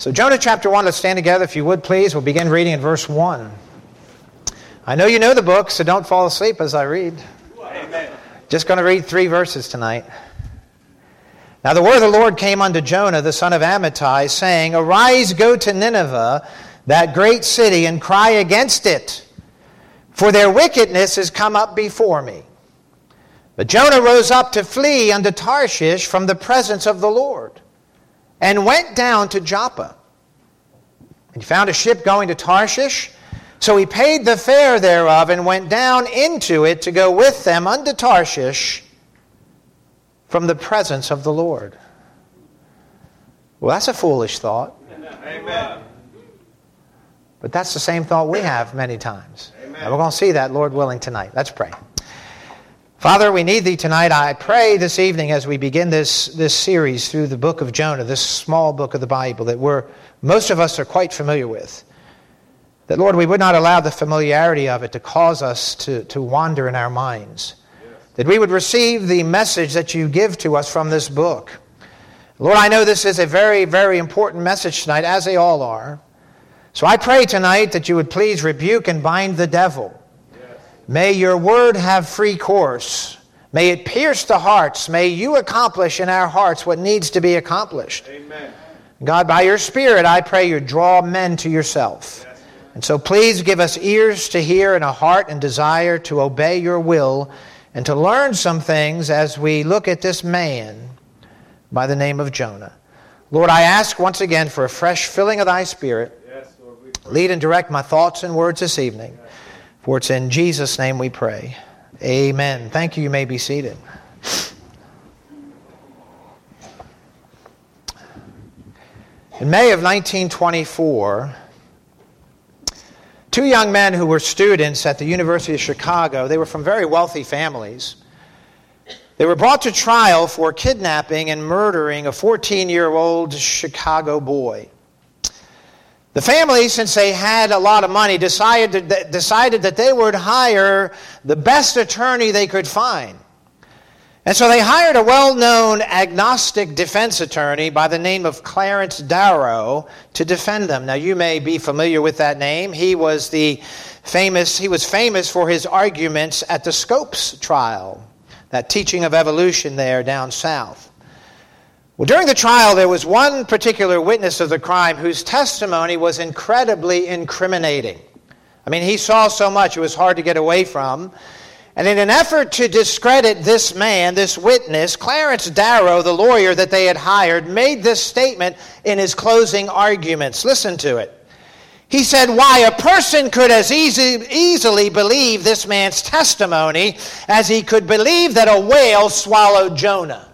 So Jonah chapter 1, let's stand together if you would please. We'll begin reading in verse 1. I know you know the book, so don't fall asleep as I read. Amen. Just going to read 3 verses tonight. Now the word of the Lord came unto Jonah, the son of Amittai, saying, Arise, go to Nineveh, that great city, and cry against it, for their wickedness is come up before me. But Jonah rose up to flee unto Tarshish from the presence of the Lord, and went down to Joppa. And he found a ship going to Tarshish, so he paid the fare thereof, and went down into it to go with them unto Tarshish from the presence of the Lord. Well, that's a foolish thought. Amen. But that's the same thought we have many times. Amen. And we're going to see that, Lord willing, tonight. Let's pray. Father, we need Thee tonight. I pray this evening as we begin this series through the book of Jonah, this small book of the Bible that most of us are quite familiar with, that, Lord, we would not allow the familiarity of it to cause us to wander in our minds, that we would receive the message that You give to us from this book. Lord, I know this is a very, very important message tonight, as they all are. So I pray tonight that You would please rebuke and bind the devil. May Your word have free course. May it pierce the hearts. May You accomplish in our hearts what needs to be accomplished. Amen. God, by Your Spirit, I pray You draw men to Yourself. Yes. And so please give us ears to hear and a heart and desire to obey Your will and to learn some things as we look at this man by the name of Jonah. Lord, I ask once again for a fresh filling of Thy Spirit. Yes, Lord, we pray. Lead and direct my thoughts and words this evening. For it's in Jesus' name we pray. Amen. Thank you. You may be seated. In May of 1924, 2 young men who were students at the University of Chicago, they were from very wealthy families. They were brought to trial for kidnapping and murdering a 14-year-old Chicago boy. The family, since they had a lot of money, decided that they would hire the best attorney they could find. And so they hired a well-known agnostic defense attorney by the name of Clarence Darrow to defend them. Now, you may be familiar with that name. He was famous for his arguments at the Scopes trial, that teaching of evolution there down south. Well, during the trial, there was one particular witness of the crime whose testimony was incredibly incriminating. I mean, he saw so much it was hard to get away from. And in an effort to discredit this man, this witness, Clarence Darrow, the lawyer that they had hired, made this statement in his closing arguments. Listen to it. He said, "Why, a person could as easily believe this man's testimony as he could believe that a whale swallowed Jonah."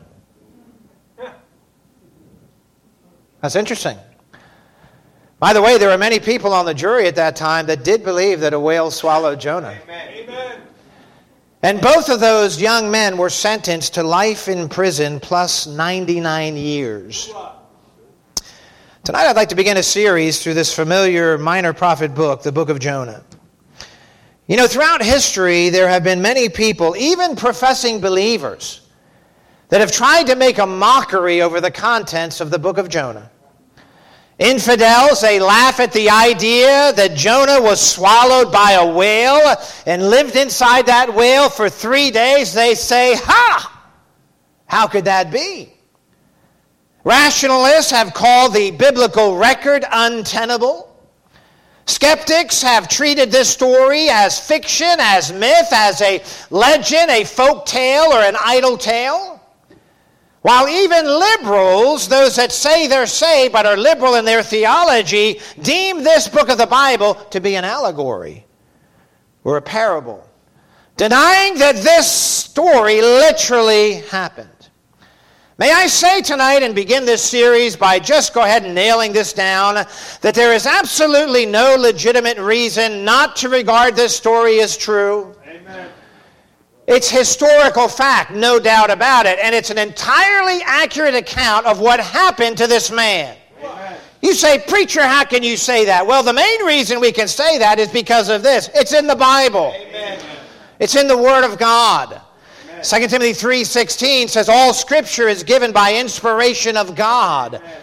That's interesting. By the way, there were many people on the jury at that time that did believe that a whale swallowed Jonah. Amen. And both of those young men were sentenced to life in prison plus 99 years. Tonight I'd like to begin a series through this familiar minor prophet book, the book of Jonah. You know, throughout history there have been many people, even professing believers, that have tried to make a mockery over the contents of the book of Jonah. Infidels, they laugh at the idea that Jonah was swallowed by a whale and lived inside that whale for 3 days. They say, "Ha! How could that be?" Rationalists have called the biblical record untenable. Skeptics have treated this story as fiction, as myth, as a legend, a folk tale, or an idle tale. While even liberals, those that say they're saved but are liberal in their theology, deem this book of the Bible to be an allegory or a parable, denying that this story literally happened. May I say tonight and begin this series by just go ahead and nailing this down, that there is absolutely no legitimate reason not to regard this story as true. Amen. It's historical fact, no doubt about it, and it's an entirely accurate account of what happened to this man. Amen. You say, "Preacher, how can you say that?" Well, the main reason we can say that is because of this. It's in the Bible. Amen. It's in the Word of God. Amen. 2 Timothy 3:16 says, "All Scripture is given by inspiration of God." Amen.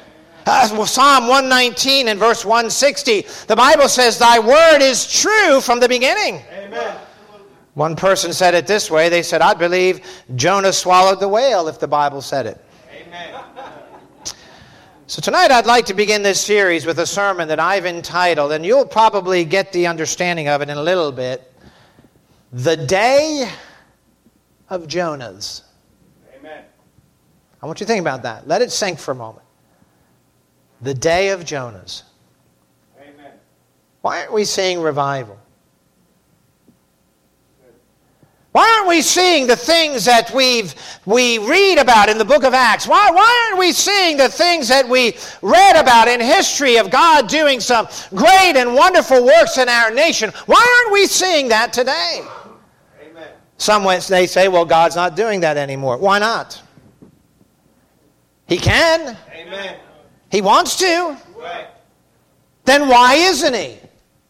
Psalm 119 and verse 160, the Bible says, thy word is true from the beginning. Amen. One person said it this way. They said, I'd believe Jonah swallowed the whale if the Bible said it. Amen. So tonight I'd like to begin this series with a sermon that I've entitled, and you'll probably get the understanding of it in a little bit, The Day of Jonahs. Amen. I want you to think about that. Let it sink for a moment. The Day of Jonahs. Amen. Why aren't we seeing revival? Why aren't we seeing the things that we read about in the book of Acts? Why aren't we seeing the things that we read about in history of God doing some great and wonderful works in our nation? Why aren't we seeing that today? Amen. Some they say, well, God's not doing that anymore. Why not? He can. Amen. He wants to. Right. Then why isn't he?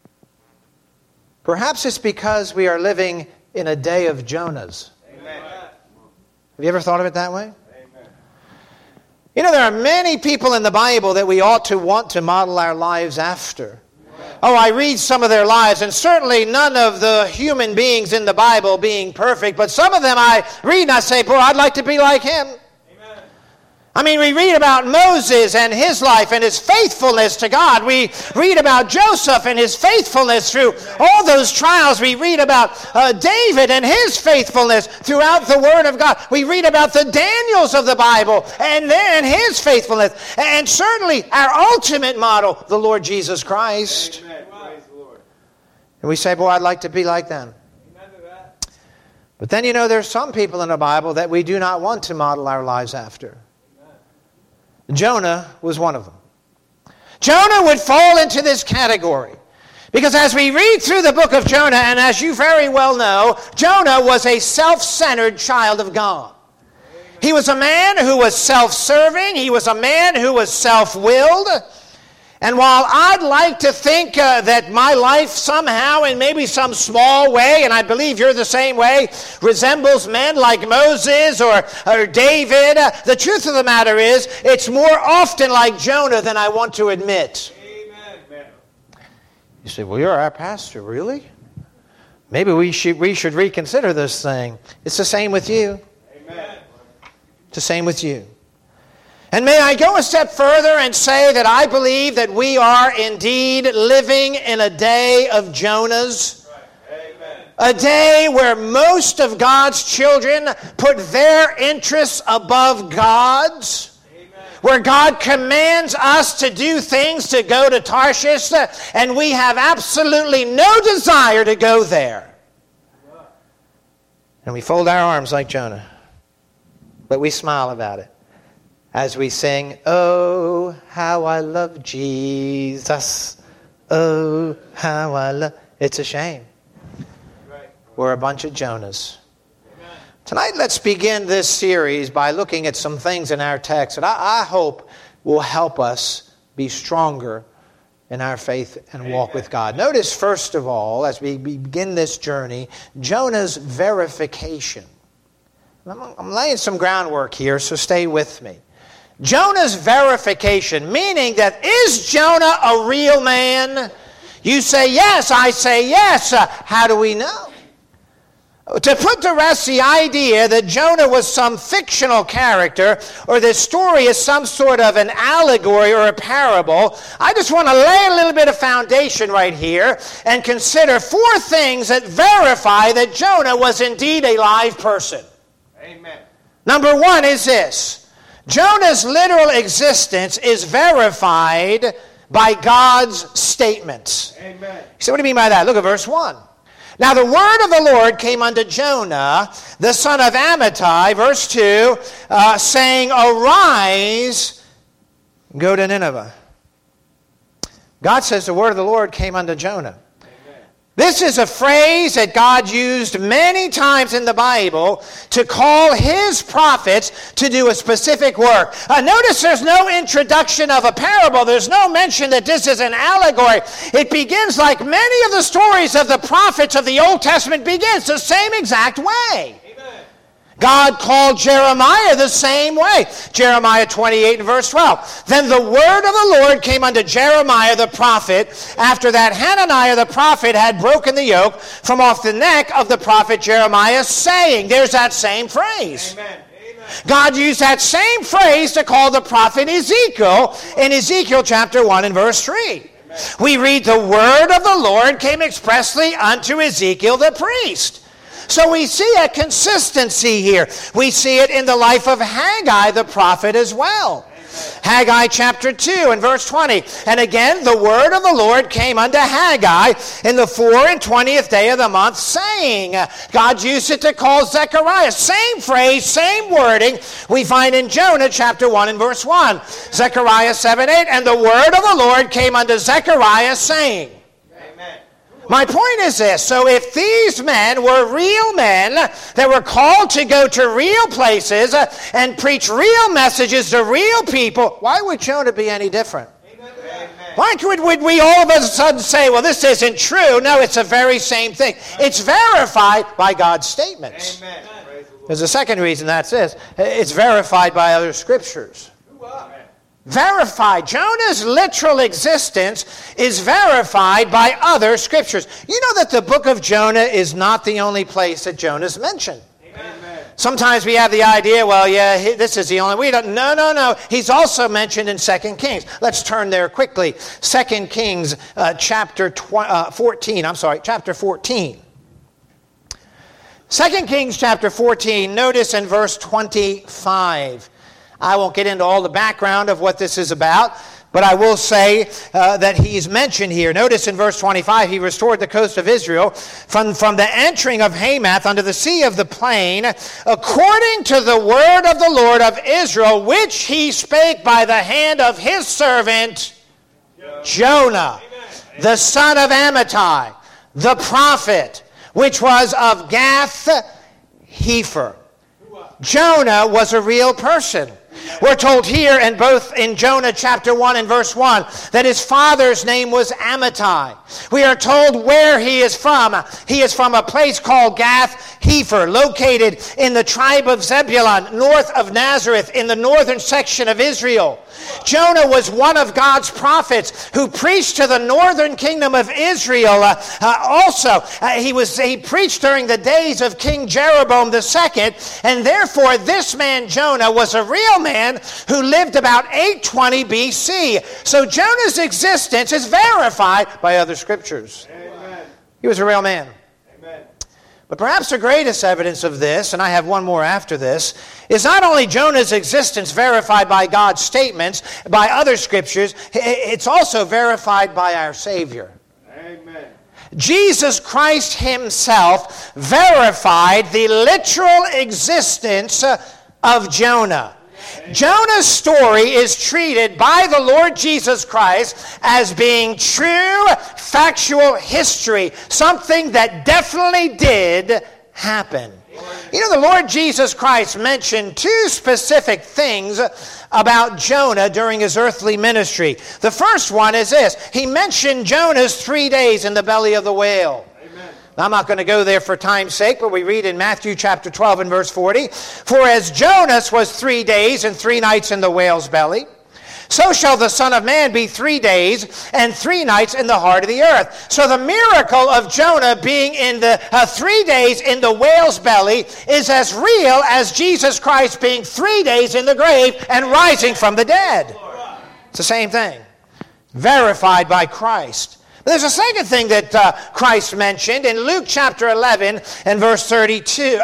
Perhaps it's because we are living in a day of Jonahs. Amen. Have you ever thought of it that way? Amen. You know, there are many people in the Bible that we ought to want to model our lives after. Oh, I read some of their lives, and certainly none of the human beings in the Bible being perfect, but some of them I read and I say, boy, I'd like to be like him. I mean, we read about Moses and his life and his faithfulness to God. We read about Joseph and his faithfulness through all those trials. We read about David and his faithfulness throughout the Word of God. We read about the Daniels of the Bible and his faithfulness. And certainly our ultimate model, the Lord Jesus Christ. Amen. Praise the Lord. And we say, boy, I'd like to be like them. Amen to that. But then, you know, there's some people in the Bible that we do not want to model our lives after. Jonah was one of them. Jonah would fall into this category because as we read through the book of Jonah, and as you very well know, Jonah was a self-centered child of God. He was a man who was self-serving. He was a man who was self-willed. And while I'd like to think that my life somehow, in maybe some small way, and I believe you're the same way, resembles men like Moses or David, the truth of the matter is, it's more often like Jonah than I want to admit. Amen. You say, well, you're our pastor, really? Maybe we should reconsider this thing. It's the same with you. Amen. It's the same with you. And may I go a step further and say that I believe that we are indeed living in a day of Jonahs. Amen. A day where most of God's children put their interests above God's. Amen. Where God commands us to do things, to go to Tarshish, and we have absolutely no desire to go there. And we fold our arms like Jonah. But we smile about it. As we sing, oh, how I love Jesus. Oh, how I love... It's a shame. Right. We're a bunch of Jonahs. Amen. Tonight, let's begin this series by looking at some things in our text that I hope will help us be stronger in our faith and walk with God. Notice, first of all, as we begin this journey, Jonah's verification. I'm laying some groundwork here, so stay with me. Jonah's verification, meaning that is Jonah a real man? You say yes, I say yes. How do we know? To put to rest the idea that Jonah was some fictional character or this story is some sort of an allegory or a parable, I just want to lay a little bit of foundation right here and consider 4 things that verify that Jonah was indeed a live person. Amen. Number 1 is this. Jonah's literal existence is verified by God's statements. Amen. So what do you mean by that? Look at verse 1. Now the word of the Lord came unto Jonah, the son of Amittai, verse 2, saying, arise, go to Nineveh. God says the word of the Lord came unto Jonah. This is a phrase that God used many times in the Bible to call his prophets to do a specific work. Notice there's no introduction of a parable. There's no mention that this is an allegory. It begins like many of the stories of the prophets of the Old Testament begins, the same exact way. Amen. God called Jeremiah the same way. Jeremiah 28 and verse 12. Then the word of the Lord came unto Jeremiah the prophet, after that Hananiah the prophet had broken the yoke from off the neck of the prophet Jeremiah, saying, there's that same phrase. Amen. God used that same phrase to call the prophet Ezekiel in Ezekiel chapter 1 and verse 3. We read, the word of the Lord came expressly unto Ezekiel the priest. So we see a consistency here. We see it in the life of Haggai the prophet as well. Haggai chapter 2 and verse 20. And again, the word of the Lord came unto Haggai in the 24th day of the month, saying, God used it to call Zechariah. Same phrase, same wording we find in Jonah chapter 1 and verse 1. Zechariah 7:8. And the word of the Lord came unto Zechariah, saying. My point is this, so if these men were real men that were called to go to real places and preach real messages to real people, why would Jonah be any different? Amen. Why would we all of a sudden say, well, this isn't true? No, it's the very same thing. It's verified by God's statements. Amen. There's a second reason that's this. It's verified by other scriptures. Verified. Jonah's literal existence is verified by other scriptures. You know that the book of Jonah is not the only place that Jonah's mentioned. Amen. Sometimes we have the idea, well, yeah, this is the only. We don't. No. He's also mentioned in 2 Kings. Let's turn there quickly. 2 Kings chapter 14. Chapter 14. 2 Kings chapter 14. Notice in verse 25. I won't get into all the background of what this is about, but I will say that he's mentioned here. Notice in verse 25, he restored the coast of Israel from the entering of Hamath unto the sea of the plain, according to the word of the Lord of Israel, which he spake by the hand of his servant Jonah, the son of Amittai, the prophet, which was of Gath-Hepher. Jonah was a real person. We're told here in Jonah chapter 1 and verse 1 that his father's name was Amittai. We are told where he is from. He is from a place called Gath-Hepher, located in the tribe of Zebulun, north of Nazareth, in the northern section of Israel. Jonah was one of God's prophets who preached to the northern kingdom of Israel. He preached during the days of King Jeroboam II, and therefore this man Jonah was a real man who lived about 820 BC. So Jonah's existence is verified by other scriptures. Amen. He was a real man. Amen. But perhaps the greatest evidence of this, and I have one more after this, is not only Jonah's existence verified by God's statements, by other scriptures, it's also verified by our Savior. Amen. Jesus Christ himself verified the literal existence of Jonah. Jonah's story is treated by the Lord Jesus Christ as being true, factual history, something that definitely did happen. You know, the Lord Jesus Christ mentioned two specific things about Jonah during his earthly ministry. The first one is this. He mentioned Jonah's 3 days in the belly of the whale. I'm not going to go there for time's sake, but we read in Matthew chapter 12 and verse 40, For as Jonas was 3 days and 3 nights in the whale's belly, so shall the Son of Man be 3 days and 3 nights in the heart of the earth. So the miracle of Jonah being in the 3 days in the whale's belly is as real as Jesus Christ being 3 days in the grave and rising from the dead. It's the same thing. Verified by Christ. There's a second thing that Christ mentioned in Luke chapter 11 and verse 32,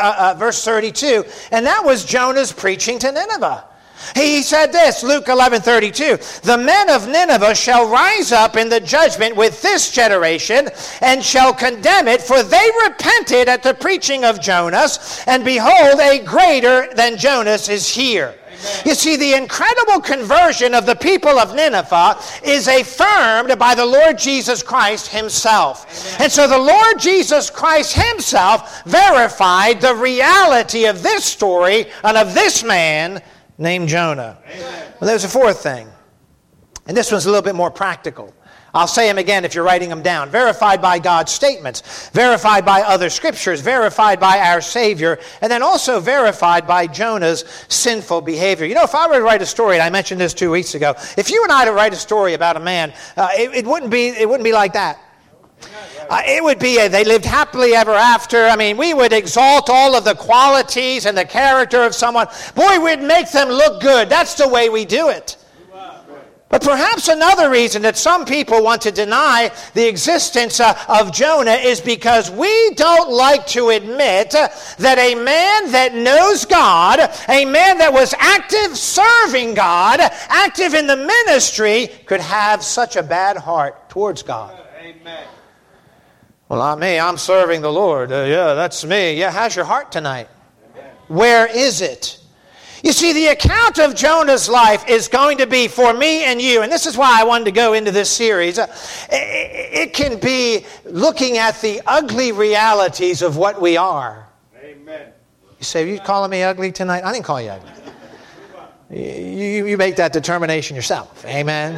and that was Jonah's preaching to Nineveh. He said this, Luke 11:32, The men of Nineveh shall rise up in the judgment with this generation, and shall condemn it, for they repented at the preaching of Jonas, and behold, a greater than Jonas is here. You see, the incredible conversion of the people of Nineveh is affirmed by the Lord Jesus Christ himself. Amen. And so the Lord Jesus Christ himself verified the reality of this story and of this man named Jonah. Well, there's a fourth thing. And this one's a little bit more practical. I'll say them again if you're writing them down. Verified by God's statements, verified by other scriptures, verified by our Savior, and then also verified by Jonah's sinful behavior. You know, if I were to write a story, and I mentioned this 2 weeks ago, if you and I were to write a story about a man, it wouldn't be like that. It would be they lived happily ever after. I mean, we would exalt all of the qualities and the character of someone. Boy, we'd make them look good. That's the way we do it. But perhaps another reason that some people want to deny the existence of Jonah is because we don't like to admit that a man that knows God, a man that was active serving God, active in the ministry, could have such a bad heart towards God. Amen. Well, not me. I'm serving the Lord. Yeah, that's me. Yeah, how's your heart tonight? Amen. Where is it? You see, the account of Jonah's life is going to be for me and you, and this is why I wanted to go into this series. It can be looking at the ugly realities of what we are. Amen. You say, are you calling me ugly tonight? I didn't call you ugly. You make that determination yourself. Amen.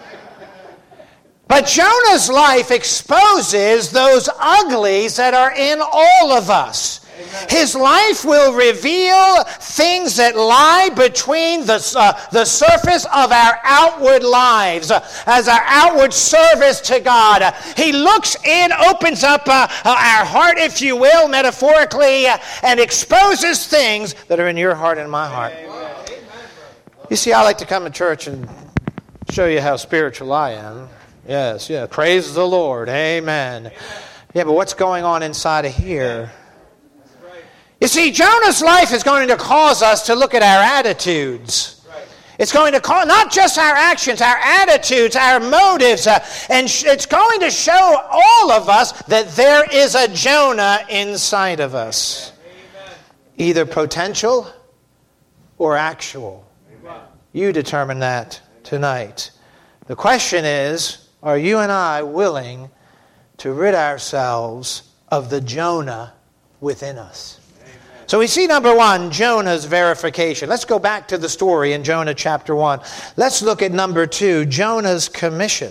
But Jonah's life exposes those uglies that are in all of us. Amen. His life will reveal things that lie between the surface of our outward lives as our outward service to God. He looks in, opens up our heart, if you will, metaphorically, and exposes things that are in your heart and my heart. Amen. You see, I like to come to church and show you how spiritual I am. Yes, yeah. Praise the Lord. Amen. Yeah, but what's going on inside of here? You see, Jonah's life is going to cause us to look at our attitudes. It's going to cause not just our actions, our attitudes, our motives, and it's going to show all of us that there is a Jonah inside of us. Either potential or actual. You determine that tonight. The question is, are you and I willing to rid ourselves of the Jonah within us? So we see, number one, Jonah's verification. Let's go back to the story in Jonah chapter 1. Let's look at number 2, Jonah's commission.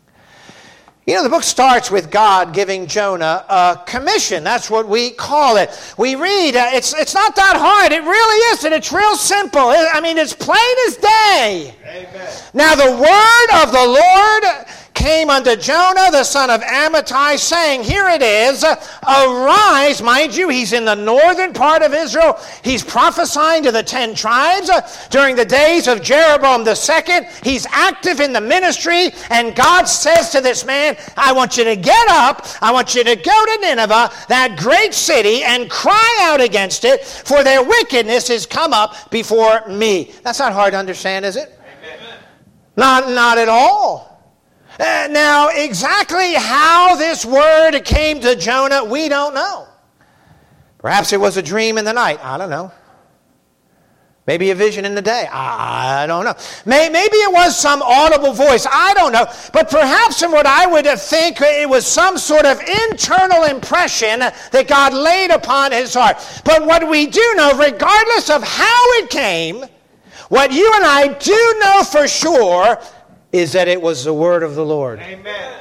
You know, the book starts with God giving Jonah a commission. That's what we call it. We read, it's not that hard. It really isn't. It's real simple. I mean, it's plain as day. Amen. Now the word of the Lord came unto Jonah, the son of Amittai, saying, here it is, arise. Mind you, he's in the northern part of Israel. He's prophesying to the 10 tribes during the days of Jeroboam II. He's active in the ministry, and God says to this man, I want you to get up, I want you to go to Nineveh, that great city, and cry out against it, for their wickedness is come up before me. That's not hard to understand, is it? Amen. Not at all. Now, exactly how this word came to Jonah, we don't know. Perhaps it was a dream in the night. I don't know. Maybe a vision in the day. I don't know. Maybe it was some audible voice. I don't know. But perhaps in what I would think, it was some sort of internal impression that God laid upon his heart. But what we do know, regardless of how it came, what you and I do know for sure is that it was the word of the Lord. Amen.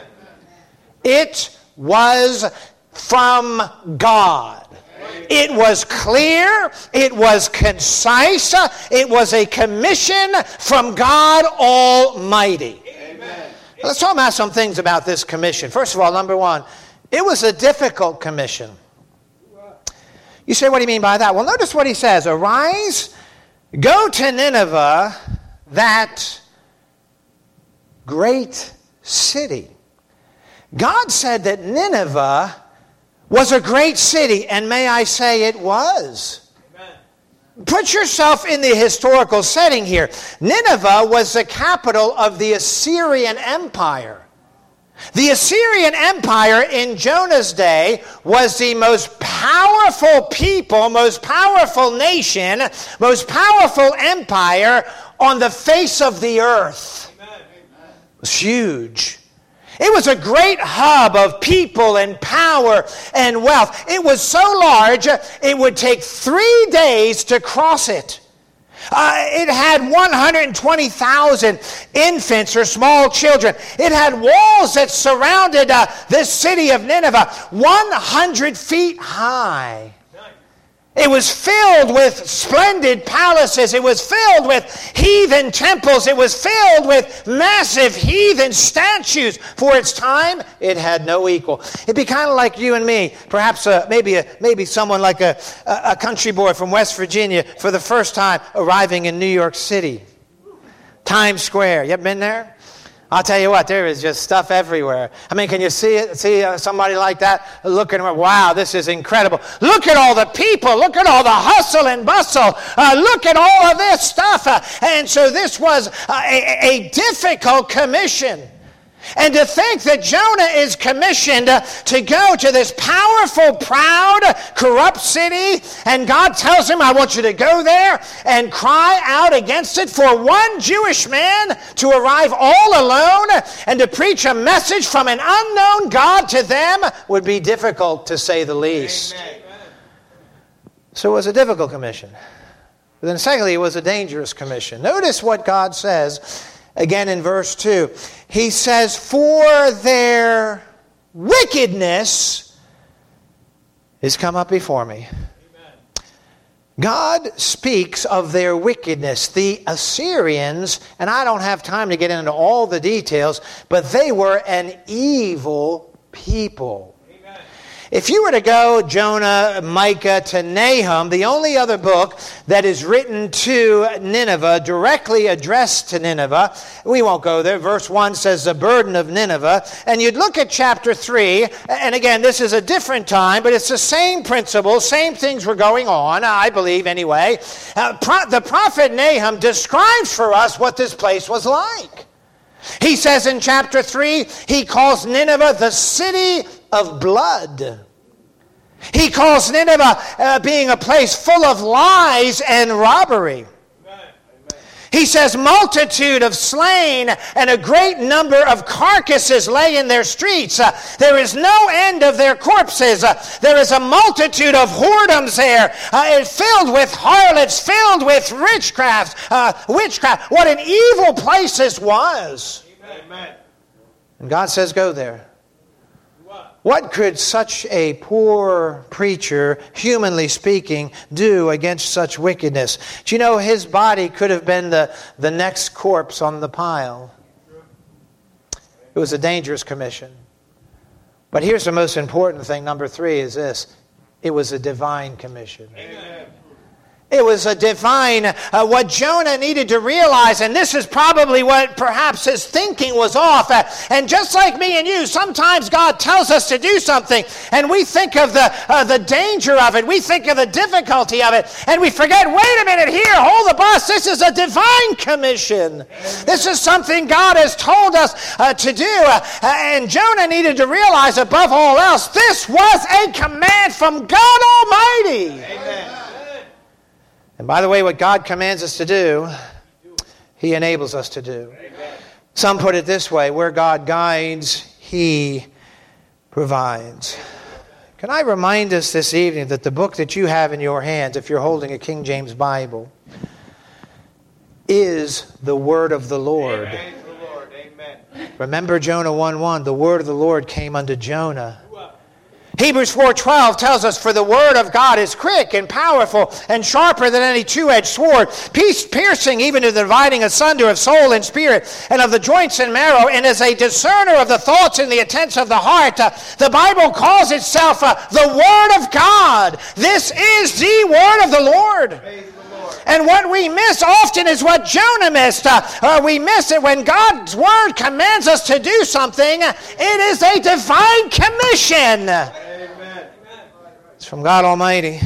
It was from God. It was clear. It was concise. It was a commission from God Almighty. Amen. Let's talk about some things about this commission. First of all, number one, it was a difficult commission. You say, what do you mean by that? Well, notice what he says. Arise, go to Nineveh, that great city. God said that Nineveh was a great city, and may I say it was. Amen. Put yourself in the historical setting here. Nineveh was the capital of the Assyrian Empire. The Assyrian Empire in Jonah's day was the most powerful people, most powerful nation, most powerful empire on the face of the earth. It was huge. It was a great hub of people and power and wealth. It was so large, it would take 3 days to cross it. It had 120,000 infants or small children. It had walls that surrounded this city of Nineveh 100 feet high. It was filled with splendid palaces. It was filled with heathen temples. It was filled with massive heathen statues. For its time, it had no equal. It'd be kind of like you and me, perhaps maybe someone like a country boy from West Virginia for the first time arriving in New York City. Times Square. You ever been there? I'll tell you what, there is just stuff everywhere. I mean, can you see it? See somebody like that looking around? Wow, this is incredible. Look at all the people. Look at all the hustle and bustle. Look at all of this stuff. And so this was a difficult commission. And to think that Jonah is commissioned to go to this powerful, proud, corrupt city, and God tells him, I want you to go there and cry out against it for one Jewish man to arrive all alone and to preach a message from an unknown God to them would be difficult, to say the least. Amen. So it was a difficult commission. But then secondly, it was a dangerous commission. Notice what God says. Again in verse 2, he says, for their wickedness is come up before me. Amen. God speaks of their wickedness. The Assyrians, and I don't have time to get into all the details, but they were an evil people. If you were to go, Jonah, Micah, to Nahum, the only other book that is written to Nineveh, directly addressed to Nineveh, we won't go there. Verse 1 says the burden of Nineveh. And you'd look at chapter 3, and again, this is a different time, but it's the same principle, same things were going on, I believe anyway. The prophet Nahum describes for us what this place was like. He says in chapter 3, he calls Nineveh the city of blood. He calls Nineveh being a place full of lies and robbery. Amen. He says multitude of slain and a great number of carcasses lay in their streets. There is no end of their corpses. There is a multitude of whoredoms there. It's filled with harlots, filled with witchcraft. What an evil place this was. Amen. And God says, go there. What could such a poor preacher, humanly speaking, do against such wickedness? Do you know his body could have been the next corpse on the pile? It was a dangerous commission. But here's the most important thing, number 3, is this. It was a divine commission. Amen. It was a divine, what Jonah needed to realize, and this is probably what perhaps his thinking was off. And just like me and you, sometimes God tells us to do something, and we think of the danger of it, we think of the difficulty of it, and we forget, wait a minute here, hold the bus, this is a divine commission. This is something God has told us to do. And Jonah needed to realize above all else, this was a command from God Almighty. Amen. And by the way, what God commands us to do, He enables us to do. Amen. Some put it this way, where God guides, He provides. Can I remind us this evening that the book that you have in your hands, if you're holding a King James Bible, is the Word of the Lord. Amen. Remember Jonah 1:1, the Word of the Lord came unto Jonah. Hebrews 4:12 tells us, for the word of God is quick and powerful and sharper than any two-edged sword, piercing even to the dividing asunder of soul and spirit and of the joints and marrow, and is a discerner of the thoughts and the intents of the heart. The Bible calls itself the Word of God. This is the Word of the Lord. And what we miss often is what Jonah missed. We miss it when God's Word commands us to do something. It is a divine commission. Amen. It's from God Almighty.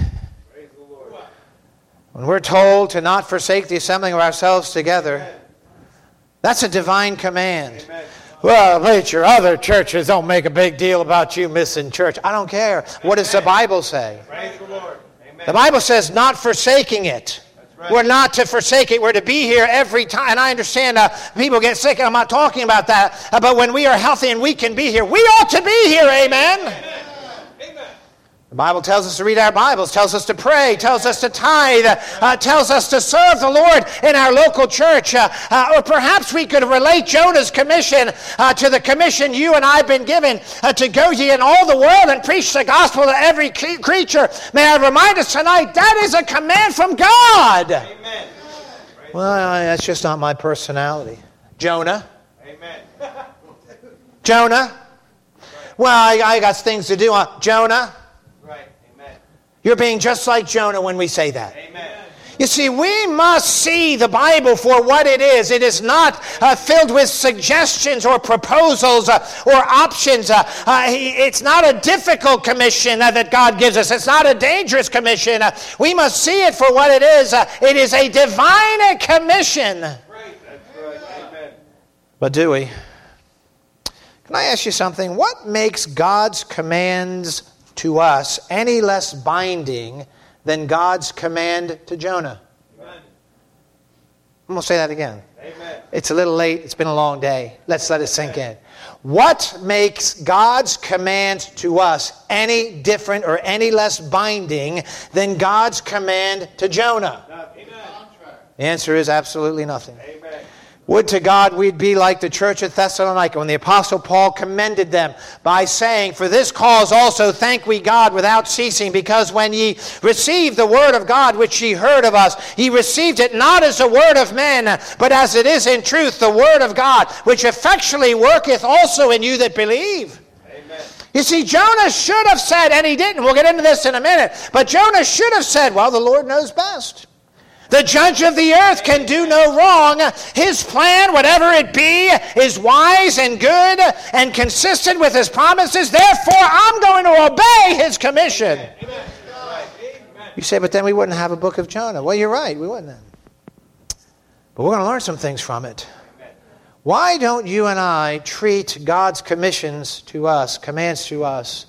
When we're told to not forsake the assembling of ourselves together, that's a divine command. Amen. Well, preacher, other churches don't make a big deal about you missing church. I don't care. What does the Bible say? Praise the Lord. Amen. The Bible says not forsaking it. Right. We're not to forsake it. We're to be here every time. And I understand people get sick, and I'm not talking about that. But when we are healthy and we can be here, we ought to be here. Amen. Amen. The Bible tells us to read our Bibles, tells us to pray, tells us to tithe, tells us to serve the Lord in our local church. Or perhaps we could relate Jonah's commission to the commission you and I have been given to go ye in all the world and preach the gospel to every creature. May I remind us tonight, that is a command from God. Amen. Well, that's just not my personality. Jonah. Amen. Jonah. Well, I got things to do. Jonah. Right. Amen. You're being just like Jonah when we say that. Amen. You see, we must see the Bible for what it is. It is not filled with suggestions or proposals or options. It's not a difficult commission that God gives us. It's not a dangerous commission. We must see it for what it is. It is a divine commission. Right. That's right. Amen. But do we? Can I ask you something? What makes God's commands to us any less binding than God's command to Jonah? Amen. I'm going to say that again. Amen. It's a little late. It's been a long day. Let's let it sink in. What makes God's command to us any different or any less binding than God's command to Jonah? Amen. The answer is absolutely nothing. Amen. Would to God we'd be like the church at Thessalonica when the Apostle Paul commended them by saying, "For this cause also thank we God without ceasing, because when ye received the word of God which ye heard of us, ye received it not as a word of men, but as it is in truth the word of God, which effectually worketh also in you that believe." Amen. You see, Jonah should have said, and he didn't, we'll get into this in a minute, but Jonah should have said, well, the Lord knows best. The judge of the earth can do no wrong. His plan, whatever it be, is wise and good and consistent with his promises. Therefore, I'm going to obey his commission. Amen. You say, but then we wouldn't have a book of Jonah. Well, you're right, we wouldn't then. But we're going to learn some things from it. Why don't you and I treat God's commissions to us, commands to us,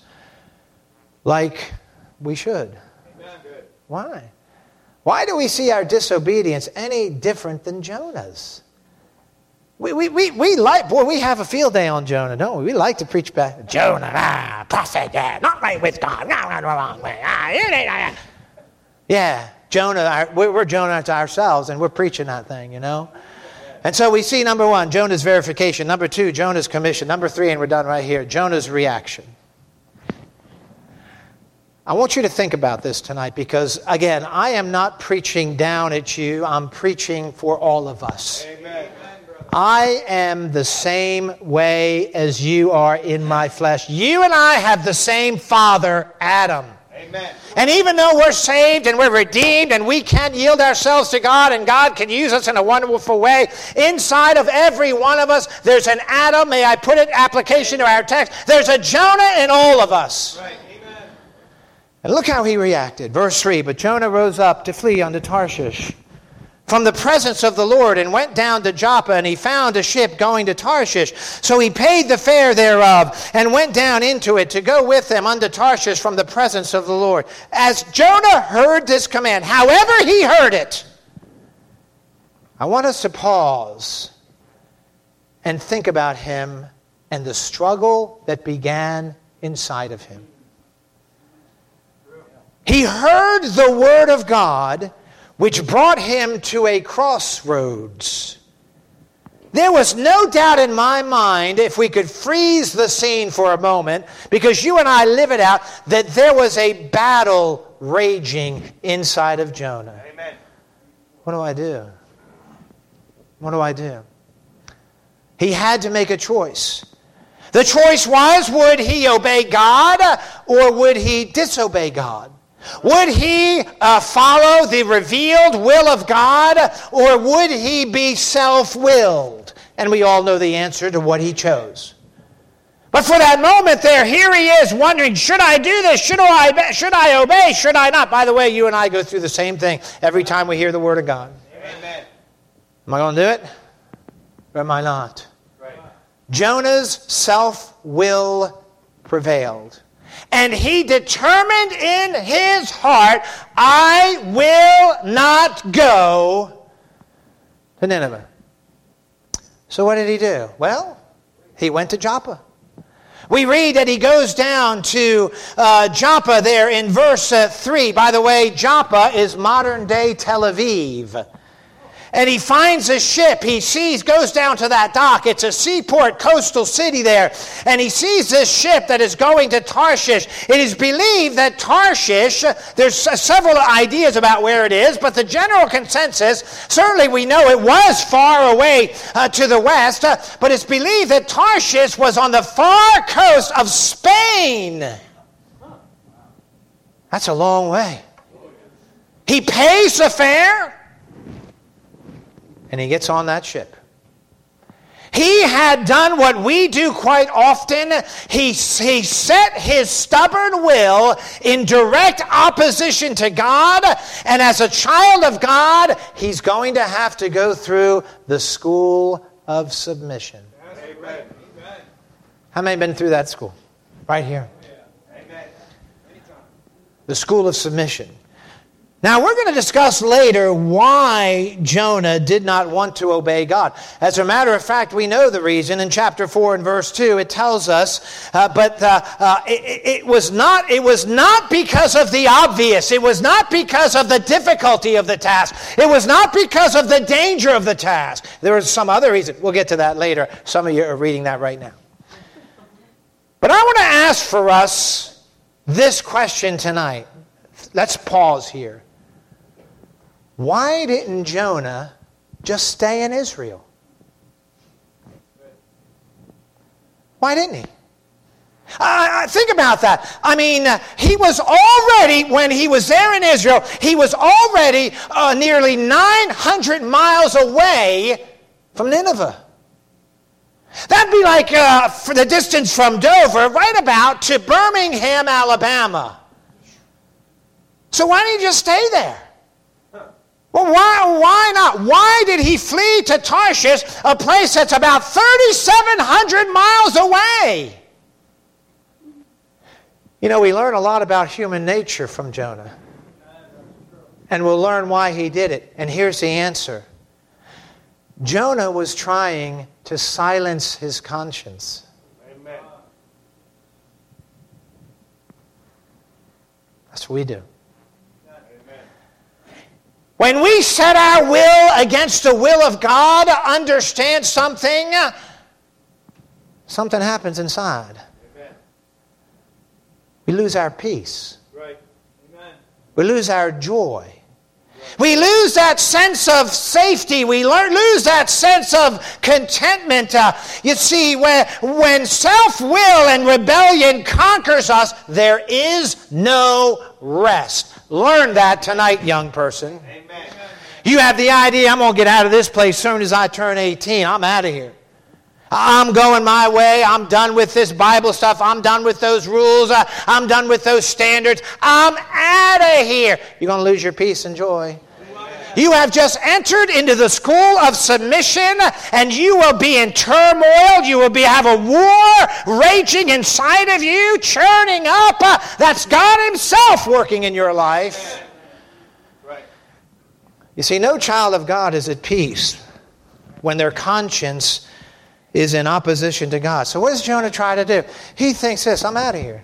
like we should? Why? Why do we see our disobedience any different than Jonah's? We have a field day on Jonah, don't we? We like to preach back. Jonah, prophet, not right with God. Wrong way. Yeah, Jonah, we're Jonah to ourselves, and we're preaching that thing, you know. And so we see, number one, Jonah's verification. Number two, Jonah's commission. Number three, and we're done right here, Jonah's reaction. I want you to think about this tonight because, again, I am not preaching down at you. I'm preaching for all of us. Amen. I am the same way as you are in my flesh. You and I have the same father, Adam. Amen. And even though we're saved and we're redeemed and we can yield ourselves to God and God can use us in a wonderful way, inside of every one of us, there's an Adam, may I put it, application to our text, there's a Jonah in all of us. Right. And look how he reacted. Verse 3, but Jonah rose up to flee unto Tarshish from the presence of the Lord and went down to Joppa, and he found a ship going to Tarshish. So he paid the fare thereof and went down into it to go with them unto Tarshish from the presence of the Lord. As Jonah heard this command, however he heard it, I want us to pause and think about him and the struggle that began inside of him. He heard the word of God, which brought him to a crossroads. There was no doubt in my mind, if we could freeze the scene for a moment, because you and I live it out, that there was a battle raging inside of Jonah. Amen. What do I do? What do I do? He had to make a choice. The choice was, would he obey God or would he disobey God? Would he follow the revealed will of God, or would he be self-willed? And we all know the answer to what he chose. But for that moment there, here he is wondering, should I do this? Should I obey? Should I not? By the way, you and I go through the same thing every time we hear the word of God. Amen. Am I going to do it? Or am I not? Right. Jonah's self-will prevailed. And he determined in his heart, I will not go to Nineveh. So what did he do? Well, he went to Joppa. We read that he goes down to Joppa there in verse 3. By the way, Joppa is modern-day Tel Aviv. And he finds a ship. He goes down to that dock. It's a seaport, coastal city there. And he sees this ship that is going to Tarshish. It is believed that Tarshish, there's several ideas about where it is, but the general consensus, certainly we know it was far away to the west, but it's believed that Tarshish was on the far coast of Spain. That's a long way. He pays the fare, and he gets on that ship. He had done what we do quite often. He set his stubborn will in direct opposition to God. And as a child of God, he's going to have to go through the school of submission. Amen. How many have been through that school? Right here. Amen. The school of submission. Now, we're going to discuss later why Jonah did not want to obey God. As a matter of fact, we know the reason. In chapter 4 and verse 2, it tells us, it was not because of the obvious. It was not because of the difficulty of the task. It was not because of the danger of the task. There was some other reason. We'll get to that later. Some of you are reading that right now. But I want to ask for us this question tonight. Let's pause here. Why didn't Jonah just stay in Israel? Why didn't he? Think about that. I mean, he was already, when he was there in Israel, he was already nearly 900 miles away from Nineveh. That'd be like for the distance from Dover, right about to Birmingham, Alabama. So why didn't he just stay there? Well, why not? Why did he flee to Tarshish, a place that's about 3,700 miles away? You know, we learn a lot about human nature from Jonah. And we'll learn why he did it. And here's the answer. Jonah was trying to silence his conscience. Amen. That's what we do. When we set our will against the will of God, understand something happens inside. Amen. We lose our peace. Right. Amen. We lose our joy. We lose that sense of safety. We lose that sense of contentment. You see, when self-will and rebellion conquers us, there is no rest. Learn that tonight, young person. Amen. You have the idea, I'm going to get out of this place as soon as I turn 18. I'm out of here. I'm going my way. I'm done with this Bible stuff. I'm done with those rules. I'm done with those standards. I'm out of here. You're going to lose your peace and joy. You have just entered into the school of submission, and you will be in turmoil. You will have a war raging inside of you, churning up. That's God himself working in your life. Right. You see, no child of God is at peace when their conscience is in opposition to God. So what does Jonah try to do? He thinks this, I'm out of here.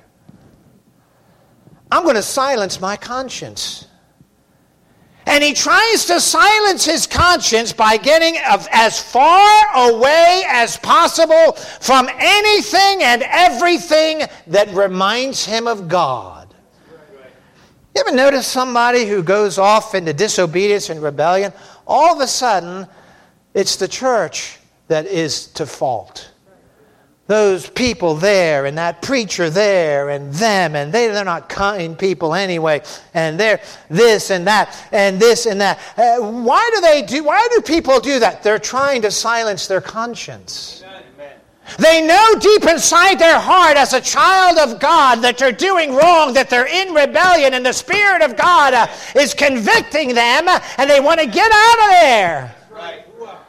I'm going to silence my conscience. And he tries to silence his conscience by getting as far away as possible from anything and everything that reminds him of God. You ever notice somebody who goes off into disobedience and rebellion? All of a sudden, it's the church that is to fault. Those people there and that preacher there and them, and they're not kind people anyway, and they're this and that and this and that. Why do people do that? They're trying to silence their conscience. Amen. They know deep inside their heart as a child of God that they're doing wrong, that they're in rebellion, and the Spirit of God is convicting them, and they want to get out of there. Right.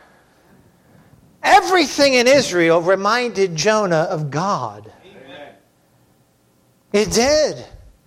Everything in Israel reminded Jonah of God. Amen. It did.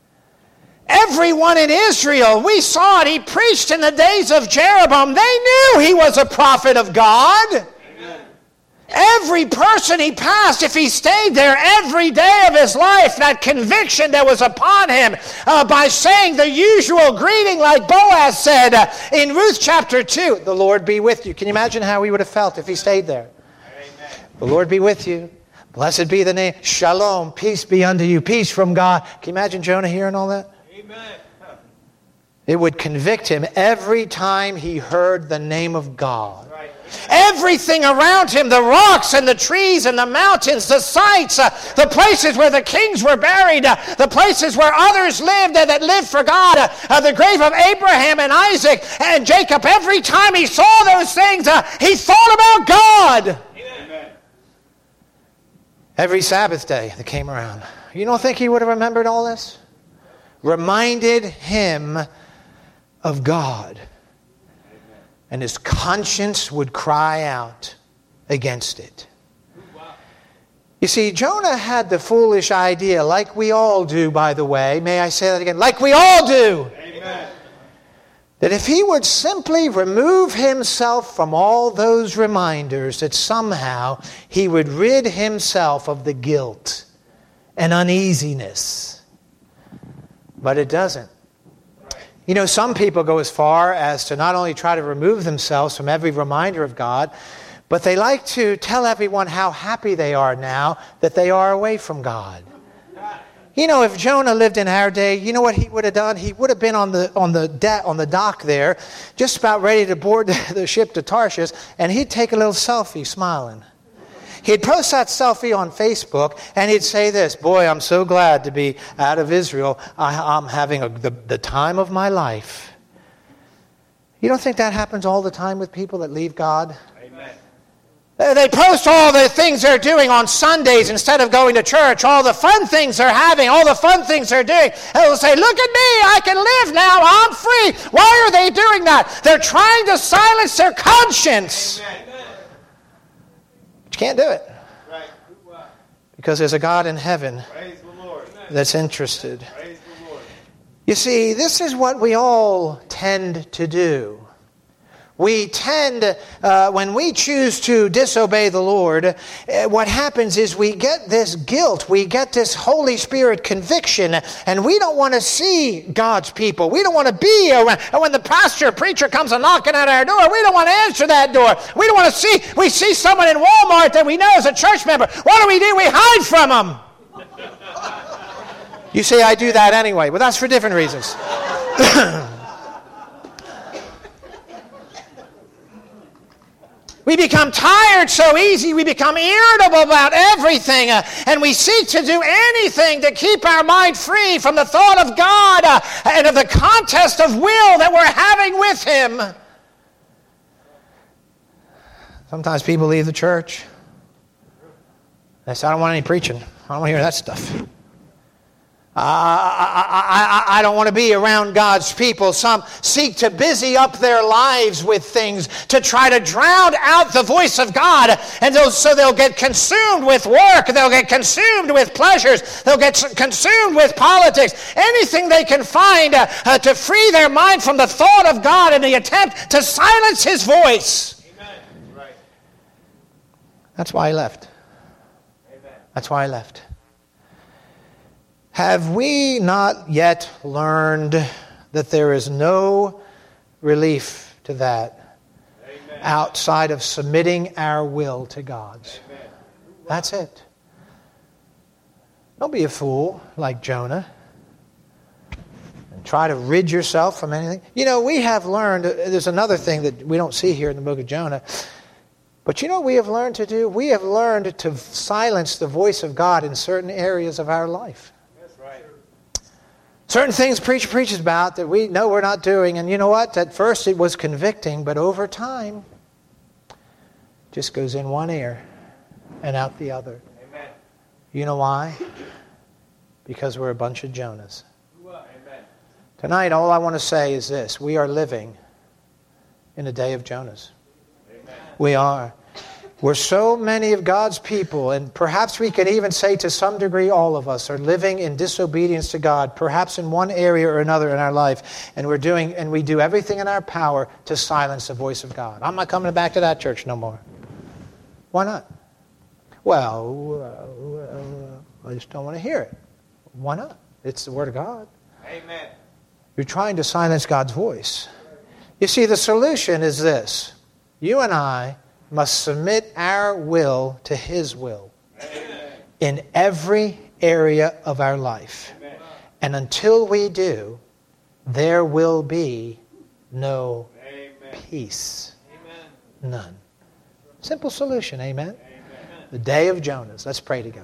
Everyone in Israel, we saw it. He preached in the days of Jeroboam. They knew he was a prophet of God. Amen. Every person he passed, if he stayed there every day of his life, that conviction that was upon him by saying the usual greeting like Boaz said in Ruth chapter 2, the Lord be with you. Can you imagine how he would have felt if he stayed there? Amen. The Lord be with you. Blessed be the name. Shalom. Peace be unto you. Peace from God. Can you imagine Jonah hearing all that? Amen. It would convict him every time he heard the name of God. Right. Everything around him, the rocks and the trees and the mountains, the sights, the places where the kings were buried, the places where others lived that lived for God, the grave of Abraham and Isaac and Jacob, every time he saw those things, he thought about God. Amen. Every Sabbath day that came around. You don't think he would have remembered all this? Reminded him of God. And his conscience would cry out against it. You see, Jonah had the foolish idea, like we all do, by the way. May I say that again? Like we all do. Amen. That if he would simply remove himself from all those reminders, that somehow he would rid himself of the guilt and uneasiness. But it doesn't. You know, some people go as far as to not only try to remove themselves from every reminder of God, but they like to tell everyone how happy they are now that they are away from God. You know, if Jonah lived in our day, you know what he would have done? He would have been on the dock there, just about ready to board the ship to Tarshish, and he'd take a little selfie smiling. He'd post that selfie on Facebook, and he'd say this, boy, I'm so glad to be out of Israel. I'm having the time of my life. You don't think that happens all the time with people that leave God? Amen. They post all the things they're doing on Sundays instead of going to church, all the fun things they're having, all the fun things they're doing. And they'll say, look at me, I can live now, I'm free. Why are they doing that? They're trying to silence their conscience. Amen. But you can't do it. Right. Because there's a God in heaven Praise the Lord. that's interested. Praise the Lord. You see, this is what we all tend to do. We tend, when we choose to disobey the Lord, what happens is we get this guilt, we get this Holy Spirit conviction, and we don't want to see God's people. We don't want to be around. And when the pastor or preacher comes and knocking at our door, we don't want to answer that door. We don't want to see, we see someone in Walmart that we know is a church member. What do? We hide from them. You say I do that anyway, but that's for different reasons. We become tired so easy, we become irritable about everything, and we seek to do anything to keep our mind free from the thought of God and of the contest of will that we're having with Him. Sometimes people leave the church. They say, I don't want any preaching. I don't want to hear that stuff. I don't want to be around God's people. Some seek to busy up their lives with things to try to drown out the voice of God. And so they'll get consumed with work. They'll get consumed with pleasures. They'll get consumed with politics. Anything they can find to free their mind from the thought of God in the attempt to silence His voice. Amen. Right. That's why He left. Amen. That's why He left. Have we not yet learned that there is no relief to that Amen. outside of submitting our will to God's? Amen. That's it. Don't be a fool like Jonah and try to rid yourself from anything. You know, we have learned, there's another thing that we don't see here in the book of Jonah, but you know what we have learned to do? We have learned to silence the voice of God in certain areas of our life. Certain things preacher preaches about that we know we're not doing. And you know what? At first it was convicting, but over time, it just goes in one ear and out the other. Amen. You know why? Because we're a bunch of Jonahs. Amen. Tonight, all I want to say is this. We are living in a day of Jonahs. Amen. We are. We're so many of God's people, and perhaps we can even say to some degree all of us are living in disobedience to God, perhaps in one area or another in our life, and we do everything in our power to silence the voice of God. I'm not coming back to that church no more. Why not? Well, I just don't want to hear it. Why not? It's the Word of God. Amen. You're trying to silence God's voice. You see, the solution is this. You and I must submit our will to His will. Amen. In every area of our life. Amen. And until we do, there will be no Amen. peace. Amen. None. Simple solution, amen? Amen. The day of Jonas. Let's pray together.